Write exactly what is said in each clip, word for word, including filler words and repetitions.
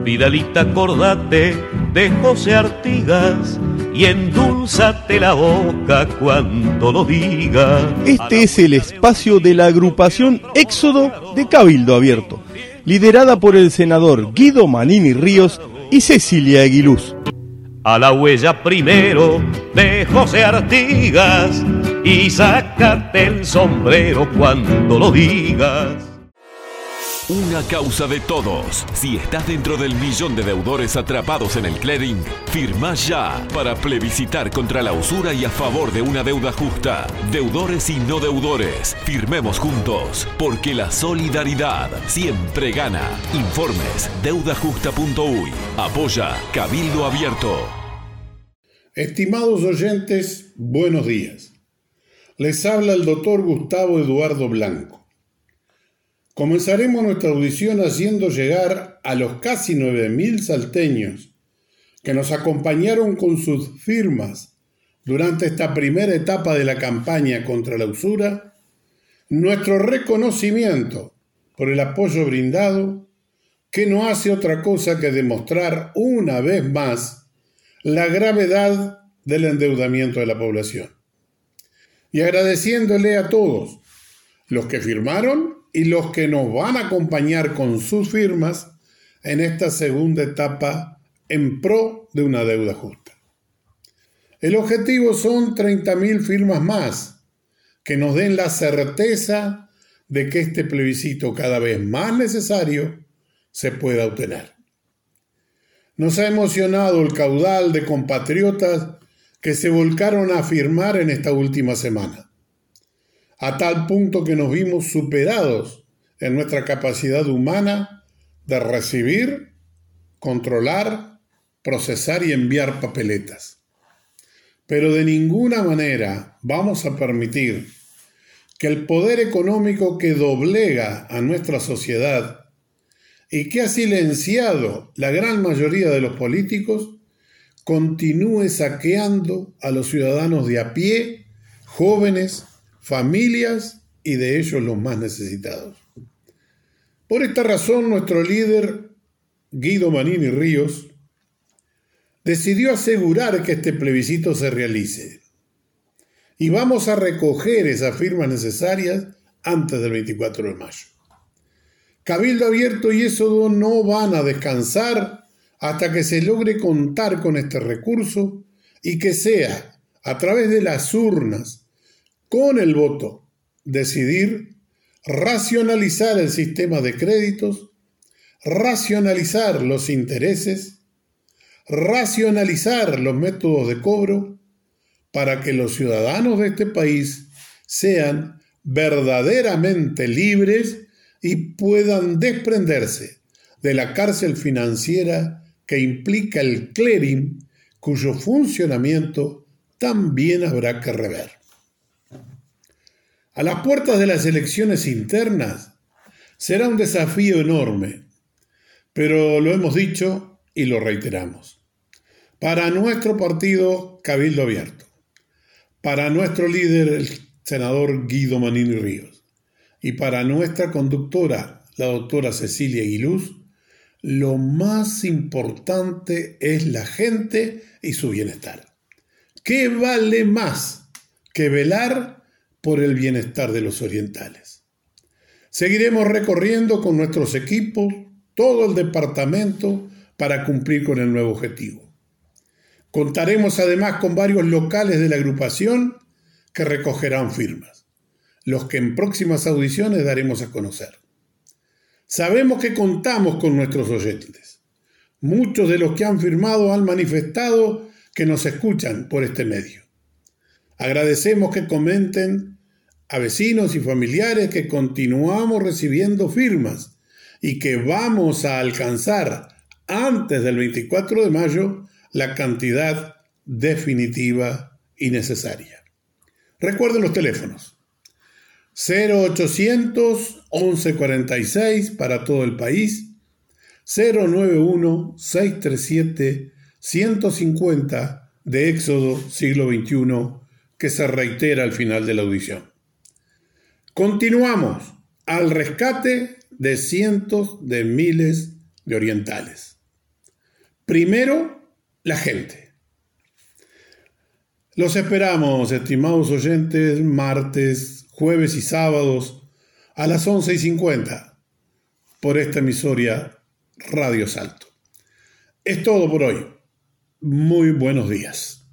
Vidalita, acordate de José Artigas y endulzate la boca cuando lo diga. Este es el espacio de la agrupación Éxodo de Cabildo Abierto, liderada por el senador Guido Manini Ríos y Cecilia Aguiluz. A la huella primero de José Artigas y sácate el sombrero cuando lo digas. Una causa de todos. Si estás dentro del millón de deudores atrapados en el clearing, firma ya para plebiscitar contra la usura y a favor de una deuda justa. Deudores y no deudores, firmemos juntos, porque la solidaridad siempre gana. Informes deuda justa punto uy. Apoya Cabildo Abierto. Estimados oyentes, buenos días. Les habla el doctor Gustavo Eduardo Blanco. Comenzaremos nuestra audición haciendo llegar a los casi nueve mil salteños que nos acompañaron con sus firmas durante esta primera etapa de la campaña contra la usura, nuestro reconocimiento por el apoyo brindado, que no hace otra cosa que demostrar una vez más la gravedad del endeudamiento de la población. Y agradeciéndole a todos los que firmaron y los que nos van a acompañar con sus firmas en esta segunda etapa en pro de una deuda justa. El objetivo son treinta mil firmas más que nos den la certeza de que este plebiscito cada vez más necesario se pueda obtener. Nos ha emocionado el caudal de compatriotas que se volcaron a firmar en esta última semana, a tal punto que nos vimos superados en nuestra capacidad humana de recibir, controlar, procesar y enviar papeletas. Pero de ninguna manera vamos a permitir que el poder económico que doblega a nuestra sociedad y que ha silenciado la gran mayoría de los políticos continúe saqueando a los ciudadanos de a pie, jóvenes, familias y de ellos los más necesitados. Por esta razón, nuestro líder, Guido Manini Ríos, decidió asegurar que este plebiscito se realice. Y vamos a recoger esas firmas necesarias antes del veinticuatro de mayo. Cabildo Abierto y Éxodo no van a descansar hasta que se logre contar con este recurso y que sea, a través de las urnas, con el voto, decidir racionalizar el sistema de créditos, racionalizar los intereses, racionalizar los métodos de cobro para que los ciudadanos de este país sean verdaderamente libres y puedan desprenderse de la cárcel financiera que implica el clearing, cuyo funcionamiento también habrá que rever. A las puertas de las elecciones internas será un desafío enorme, pero lo hemos dicho y lo reiteramos. Para nuestro partido, Cabildo Abierto, para nuestro líder, el senador Guido Manini Ríos, y para nuestra conductora, la doctora Cecilia Aguiluz, lo más importante es la gente y su bienestar. ¿Qué vale más que velar por el bienestar de los orientales? Seguiremos recorriendo con nuestros equipos todo el departamento para cumplir con el nuevo objetivo. Contaremos además con varios locales de la agrupación que recogerán firmas, los que en próximas audiciones daremos a conocer. Sabemos que contamos con nuestros oyentes. Muchos de los que han firmado han manifestado que nos escuchan por este medio. Agradecemos que comenten a vecinos y familiares que continuamos recibiendo firmas y que vamos a alcanzar antes del veinticuatro de mayo la cantidad definitiva y necesaria. Recuerden los teléfonos: cero ochocientos once cuarenta y seis para todo el país, cero noventa y uno seiscientos treinta y siete ciento cincuenta de Éxodo siglo veintiuno, que se reitera al final de la audición. Continuamos al rescate de cientos de miles de orientales. Primero, la gente. Los esperamos, estimados oyentes, martes, jueves y sábados a las once y cincuenta por esta emisora Radio Salto. Es todo por hoy. Muy buenos días.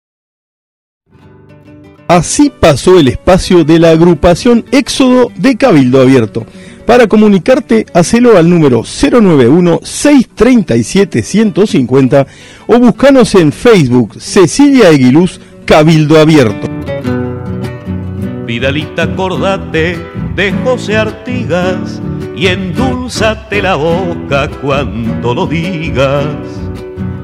Así pasó el espacio de la agrupación Éxodo de Cabildo Abierto. Para comunicarte, hacelo al número cero nueve uno, seis tres siete, uno cinco cero o búscanos en Facebook Cecilia Eguiluz Cabildo Abierto. Vidalita, acordate de José Artigas y endulzate la boca cuando lo digas.